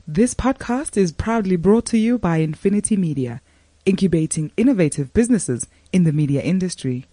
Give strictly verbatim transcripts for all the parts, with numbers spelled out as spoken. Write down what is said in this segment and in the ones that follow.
This podcast is proudly brought to you by Infinity Media, incubating innovative businesses in the media industry.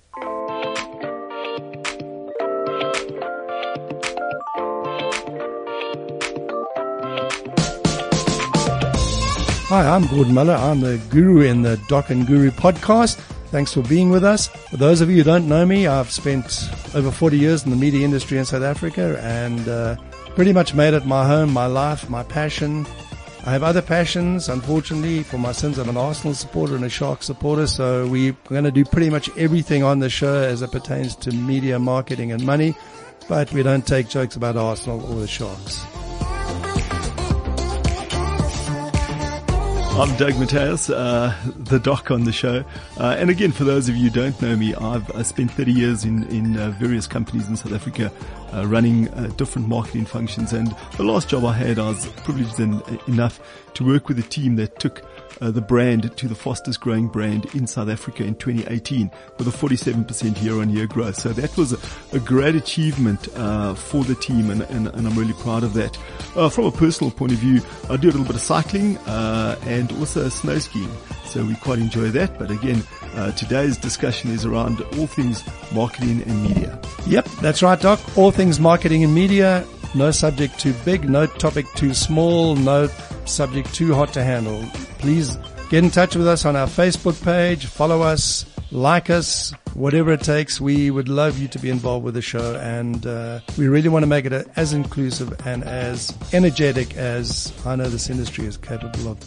Hi, I'm Gordon Muller. I'm the guru in the Doc and Guru podcast. Thanks for being with us. For those of you who don't know me, I've spent over forty years in the media industry in South Africa and uh, pretty much made it my home, my life, my passion. I have other passions, unfortunately. For my sins, I'm an Arsenal supporter and a Sharks supporter, so we're going to do pretty much everything on the show as it pertains to media, marketing and money, but we don't take jokes about Arsenal or the Sharks. I'm Doug Mateus, uh, the doc on the show. Uh, and again, for those of you who don't know me, I've I spent thirty years in, in uh, various companies in South Africa, uh, running uh, different marketing functions. And the last job I had, I was privileged en- enough to work with a team that took uh, the brand to the fastest growing brand in South Africa in twenty eighteen with a forty-seven percent year on year growth. So that was a, a great achievement uh, for the team, and, and, and I'm really proud of that. Uh, from a personal point of view, I do a little bit of cycling uh, and also snow skiing, so we quite enjoy that. But again, uh, today's discussion is around all things marketing and media. Yep, that's right, Doc. All things marketing and media. No subject too big, no topic too small, no subject too hot to handle. Please get in touch with us on our Facebook page, follow us, like us, whatever it takes. We would love you to be involved with the show, and uh, we really want to make it a, as inclusive and as energetic as I know this industry is capable of.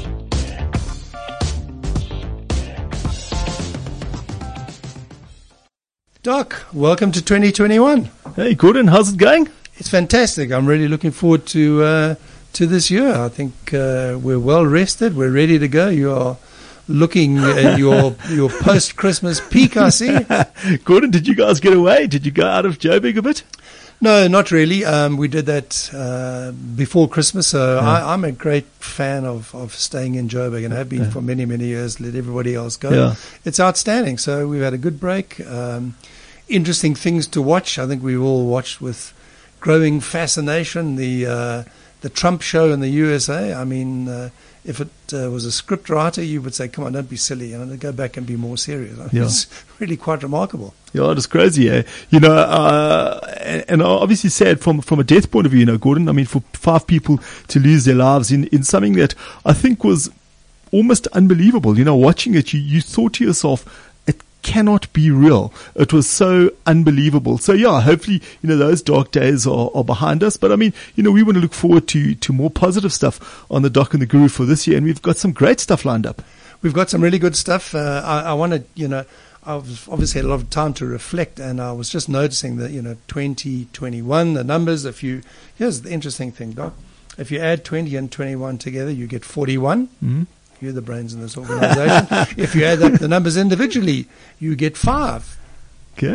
Doc, welcome to twenty twenty-one. Hey, Gordon, how's it going? It's fantastic. I'm really looking forward to uh, to this year. I think uh, we're well rested. We're ready to go. You are looking at your your post-Christmas peak, I see. Gordon, did you guys get away? Did you go out of Joburg a bit? No, not really. Um, we did that uh, before Christmas. So yeah. I, I'm a great fan of, of staying in Joburg and have been yeah. for many, many years. Let everybody else go. Yeah. It's outstanding. So we've had a good break. Um, interesting things to watch. I think we've all watched with growing fascination the uh, the Trump show in the U S A. I mean, uh, if it uh, was a script writer, you would say, come on, don't be silly, you know, go back and be more serious. I mean, yeah. It's really quite remarkable. Yeah, it is crazy, eh? You know, uh, and, and obviously sad from, from a death point of view, you know, Gordon, I mean, for five people to lose their lives in, in something that I think was almost unbelievable. You know, watching it, you, you thought to yourself, cannot be real. It was so unbelievable. So yeah, hopefully, you know, those dark days are, are behind us. But I mean, you know, we want to look forward to, to more positive stuff on the Doc and the Guru for this year. And we've got some great stuff lined up. We've got some really good stuff. Uh, I, I want to, you know, I've obviously had a lot of time to reflect, and I was just noticing that, you know, twenty twenty-one, the numbers, if you, here's the interesting thing, Doc. If you add twenty and twenty-one together, you get forty-one. Mm-hmm. You're the brains in this organization. If you add up the numbers individually, you get five. Okay.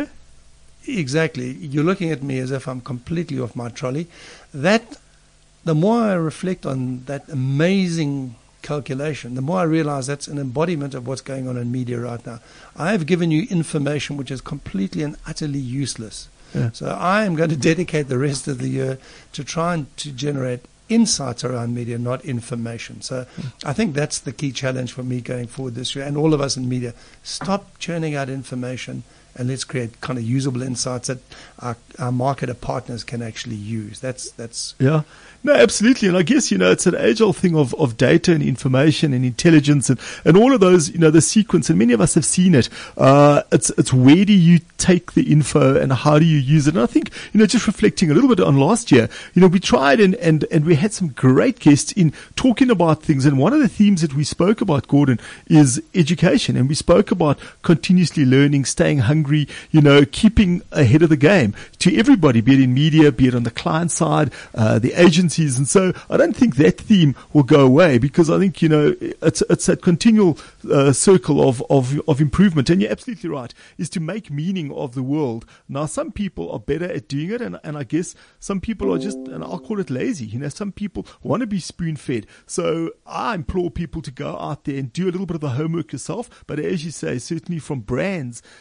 Exactly. You're looking at me as if I'm completely off my trolley. That, the more I reflect on that amazing calculation, the more I realize that's an embodiment of what's going on in media right now. I have given you information which is completely and utterly useless. Yeah. So I am going to dedicate the rest of the year to trying to generate insights around media, not information. So I think that's the key challenge for me going forward this year, and all of us in media. Stop churning out information and let's create kind of usable insights that our, our marketer partners can actually use. That's that's yeah. No, absolutely. And I guess, you know, it's an age-old thing of, of data and information and intelligence and, and all of those, you know, the sequence, and many of us have seen it. Uh, it's, it's where do you take the info and how do you use it? And I think, you know, just reflecting a little bit on last year, you know, we tried and, and, and we had some great guests in talking about things. And one of the themes that we spoke about, Gordon, is education. And we spoke about continuously learning, staying hungry, you know, keeping ahead of the game to everybody, be it in media, be it on the client side, uh, the agency. And so I don't think that theme will go away, because I think, you know, it's it's a continual uh, circle of, of of improvement. And you're absolutely right, is to make meaning of the world. Now, some people are better at doing it, and, and I guess some people are just, and I'll call it lazy. You know, some people want to be spoon-fed. So I implore people to go out there and do a little bit of the homework yourself. But as you say, certainly from brands and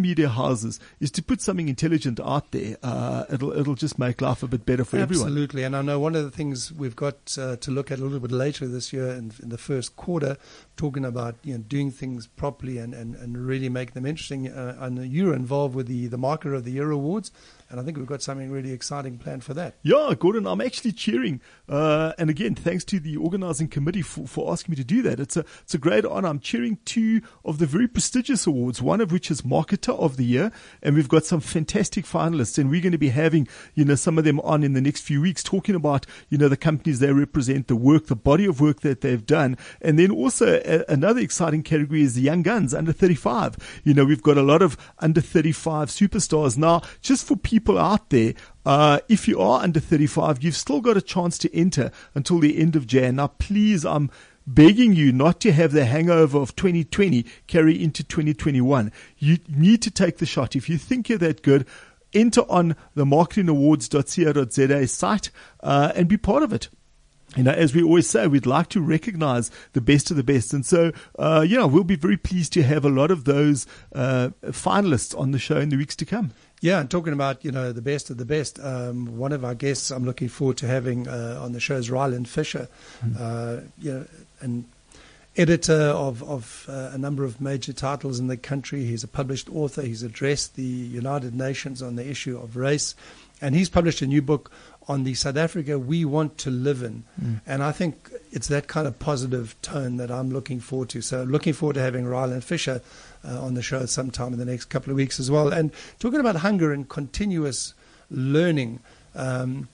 media houses is to put something intelligent out there. Uh, it'll it'll just make life a bit better for everyone. Absolutely, and I know one of the things we've got uh, to look at a little bit later this year in, in the first quarter, talking about you know doing things properly and, and, and really make them interesting. Uh, and you're involved with the, the Marketer of the Year Awards, and I think we've got something really exciting planned for that. Yeah, Gordon, I'm actually cheering. Uh, and again, thanks to the organising committee for, for asking me to do that. It's a it's a great honour. I'm cheering two of the very prestigious awards, one of which is Marketer of the Year, and we've got some fantastic finalists, and we're going to be having, you know, some of them on in the next few weeks talking about, you know, the companies they represent, the work, the body of work that they've done. And then also a, another exciting category is the young guns, under thirty-five. You know, we've got a lot of under thirty-five superstars. Now, just for people out there, Uh, if you are under thirty-five, you've still got a chance to enter until the end of Jan. Now, please, I'm begging you not to have the hangover of twenty twenty carry into twenty twenty-one. You need to take the shot. If you think you're that good, enter on the marketing awards dot co dot za site uh, and be part of it. You know, as we always say, we'd like to recognize the best of the best. And so, uh, you know, we'll be very pleased to have a lot of those uh, finalists on the show in the weeks to come. Yeah, and talking about, you know, the best of the best, um, one of our guests I'm looking forward to having uh, on the show is Ryland Fisher, mm-hmm. uh, you know, an editor of, of uh, a number of major titles in the country. He's a published author. He's addressed the United Nations on the issue of race, and he's published a new book on the South Africa we want to live in. Mm. And I think it's that kind of positive tone that I'm looking forward to. So looking forward to having Ryland Fisher uh, on the show sometime in the next couple of weeks as well. And talking about hunger and continuous learning, um,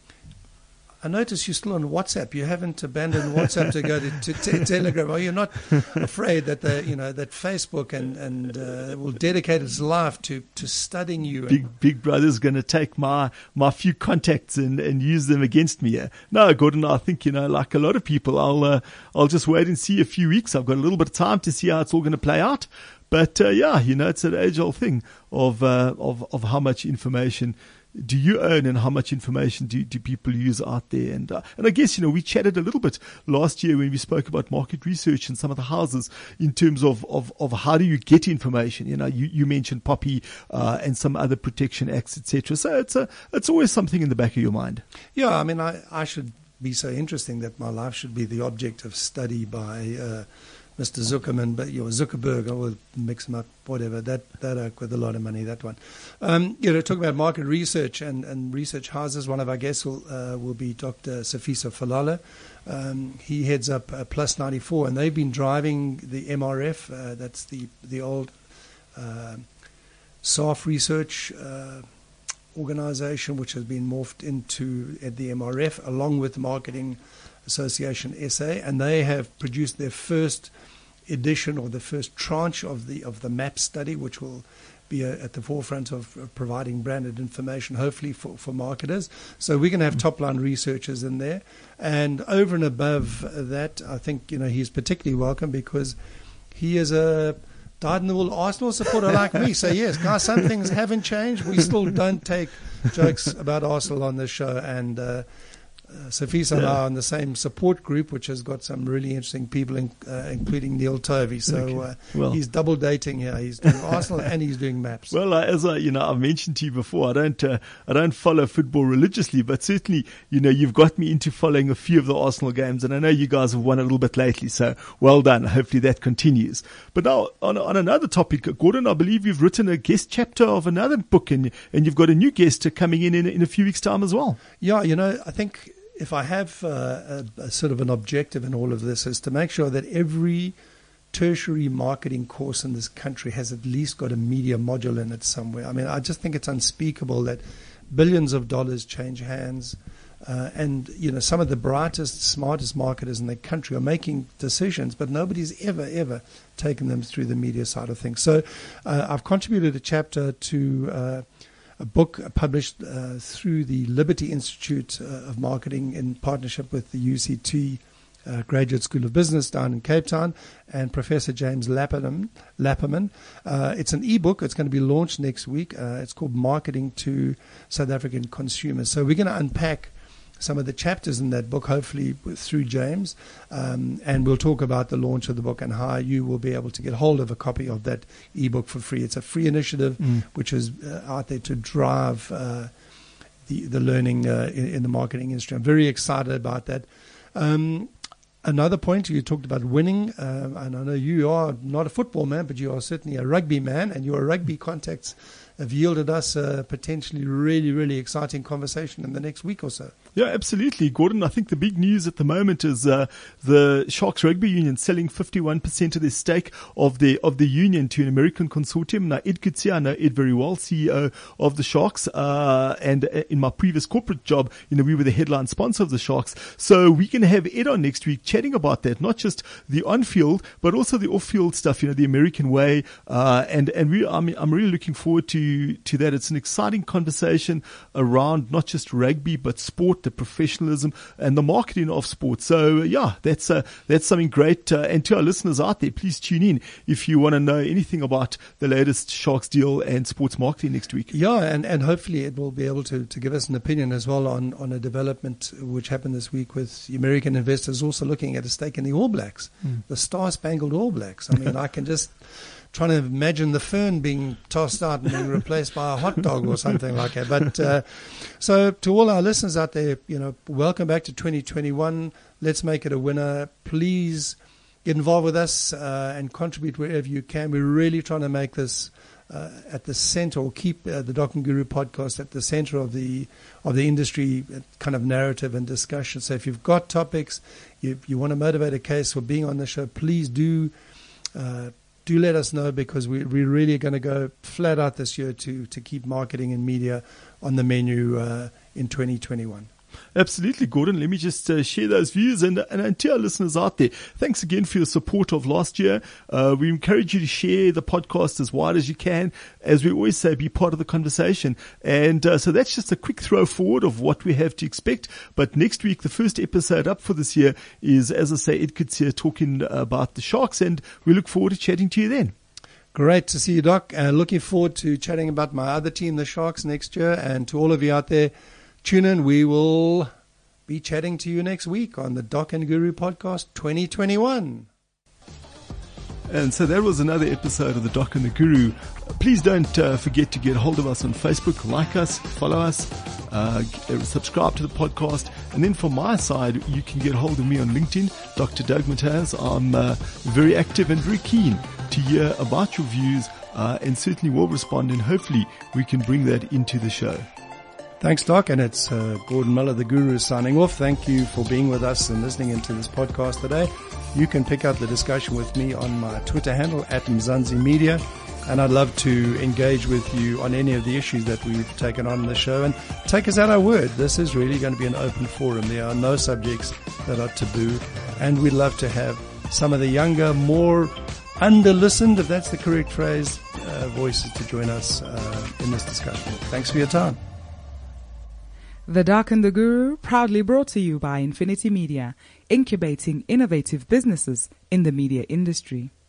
I notice you're still on WhatsApp. You haven't abandoned WhatsApp to go to, to, to Telegram. Are you not afraid that the, you know that Facebook and and uh, will dedicate its life to, to studying you? Big Big Brother's going to take my my few contacts and, and use them against me. Yeah. No, Gordon, I think you know, like a lot of people, I'll uh, I'll just wait and see a few weeks. I've got a little bit of time to see how it's all going to play out. But uh, yeah, you know, it's an age-old thing of uh, of of how much information do you own and how much information do, do people use out there? And uh, and I guess, you know, we chatted a little bit last year when we spoke about market research and some of the houses in terms of, of, of how do you get information. You know, you, you mentioned POPI uh, and some other protection acts, et cetera. So it's a, it's always something in the back of your mind. Yeah, I mean, I, I should be so interesting that my life should be the object of study by uh, Mister Zuckerman, but you know, Zuckerberg, I will mix them up, whatever. That that oak with a lot of money, that one. Um, you know, talking about market research and, and research houses, one of our guests will uh, will be Doctor Sifiso Falala. Um, he heads up uh, Plus ninety-four, and they've been driving the M R F. Uh, that's the the old uh, S A F research uh, organization, which has been morphed into at the M R F, along with Marketing Association S A, and they have produced their first edition or the first tranche of the of the MAP study, which will be a, at the forefront of, of providing branded information, hopefully for, for marketers. So we're going to have top-line researchers in there, and over and above that, I think you know he's particularly welcome because he is a dyed-in-the-wool Arsenal supporter like me. So yes, guys, some things haven't changed. We still don't take jokes about Arsenal on this show, and uh, Uh, Sifiso and I are in the same support group, which has got some really interesting people, in, uh, including Neil Tovey. So okay. uh, well. he's double dating here. He's doing Arsenal and he's doing maps. Well, uh, as I, you know, I've mentioned to you before, I don't, uh, I don't follow football religiously, but certainly, you know, you've got me into following a few of the Arsenal games, and I know you guys have won a little bit lately. So well done. Hopefully that continues. But now, on, on another topic, Gordon, I believe you've written a guest chapter of another book, and and you've got a new guest coming in in, in a few weeks' time as well. Yeah, you know, I think if I have uh, a, a sort of an objective in all of this is to make sure that every tertiary marketing course in this country has at least got a media module in it somewhere. I mean, I just think it's unspeakable that billions of dollars change hands uh, and, you know, some of the brightest, smartest marketers in the country are making decisions, but nobody's ever, ever taken them through the media side of things. So uh, I've contributed a chapter to uh, a book published uh, through the Liberty Institute uh, of Marketing in partnership with the U C T uh, Graduate School of Business down in Cape Town and Professor James Lapperman. Lapperman. Uh, it's an e-book. It's going to be launched next week. Uh, it's called Marketing to South African Consumers. So we're going to unpack some of the chapters in that book, hopefully through James, um, and we'll talk about the launch of the book and how you will be able to get hold of a copy of that ebook for free. It's a free initiative mm. which is uh, out there to drive uh, the the learning uh, in, in the marketing industry. I'm very excited about that. Um, Another point, you talked about winning, um, and I know you are not a football man, but you are certainly a rugby man, and your rugby contacts have yielded us a potentially really, really exciting conversation in the next week or so. Yeah, absolutely, Gordon. I think the big news at the moment is uh, the Sharks Rugby Union selling fifty-one percent of their stake of the of the union to an American consortium. Now, Ed Coetzee, I know Ed very well, C E O of the Sharks, uh, and in my previous corporate job, you know, we were the headline sponsor of the Sharks. So we're going to have Ed on next week chatting about that, not just the on-field, but also the off-field stuff, you know, the American way. Uh, and, and we, I mean, I'm really looking forward to, to that. It's an exciting conversation around not just rugby, but sport, the professionalism and the marketing of sport. So yeah, that's, uh, that's something great. Uh, and to our listeners out there, please tune in if you want to know anything about the latest Sharks deal and sports marketing next week. Yeah. And, and hopefully it will be able to, to give us an opinion as well on, on a development which happened this week with the American investors also looking at a stake in the All Blacks, mm. the Star-Spangled All Blacks. I mean, I can just trying to imagine the fern being tossed out and being replaced by a hot dog or something like that. But uh, so to all our listeners out there, you know, welcome back to twenty twenty-one. Let's make it a winner. Please get involved with us uh, and contribute wherever you can. We're really trying to make this uh, at the center, or keep uh, the Doc and Guru podcast at the center of the of the industry kind of narrative and discussion. So if you've got topics, you, you want to motivate a case for being on the show, please do uh, do let us know, because we, we're really going to go flat out this year to, to keep marketing and media on the menu uh, in twenty twenty-one. Absolutely, Gordon. Let me just uh, share those views. And, and, and to our listeners out there, thanks again for your support of last year. Uh, we encourage you to share the podcast as wide as you can. As we always say, be part of the conversation. And uh, so that's just a quick throw forward of what we have to expect. But next week, the first episode up for this year is, as I say, Ed Coetzee talking about the Sharks. And we look forward to chatting to you then. Great to see you, Doc. And uh, looking forward to chatting about my other team, the Sharks, next year. And to all of you out there, tune in. We will be chatting to you next week on the Doc and Guru podcast twenty twenty-one. And so that was another episode of the Doc and the Guru. Please don't uh, forget to get hold of us on Facebook, like us, follow us, uh, subscribe to the podcast. And then from my side, you can get hold of me on LinkedIn, Doctor Doug Mataz. I'm uh, very active and very keen to hear about your views uh, and certainly will respond, and hopefully we can bring that into the show. Thanks, Doc, and it's uh, Gordon Miller, the Guru, signing off. Thank you for being with us and listening into this podcast today. You can pick up the discussion with me on my Twitter handle, at Mzansi Media, and I'd love to engage with you on any of the issues that we've taken on in the show. And take us at our word. This is really going to be an open forum. There are no subjects that are taboo, and we'd love to have some of the younger, more under-listened, if that's the correct phrase, uh, voices to join us uh, in this discussion. Thanks for your time. The Doc and the Guru, proudly brought to you by Infinity Media, incubating innovative businesses in the media industry.